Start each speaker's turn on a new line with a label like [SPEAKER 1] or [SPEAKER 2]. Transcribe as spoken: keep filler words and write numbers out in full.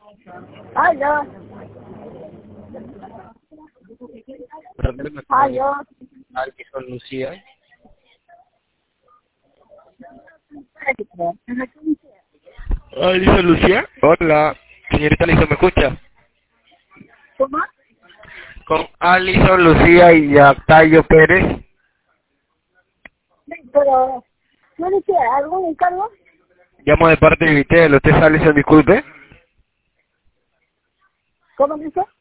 [SPEAKER 1] Aló. Aló.
[SPEAKER 2] Alison Lucía. Alison Lucía. Hola. Señorita Alison, ¿me escucha?
[SPEAKER 1] ¿Cómo?
[SPEAKER 2] Con Alison Lucía y Octavio Pérez.
[SPEAKER 1] Pero, ¿no le queda algún encargo?
[SPEAKER 2] Llamo de parte de Vitel. ¿Usted es Alison, disculpe?
[SPEAKER 1] ¿Cómo dice?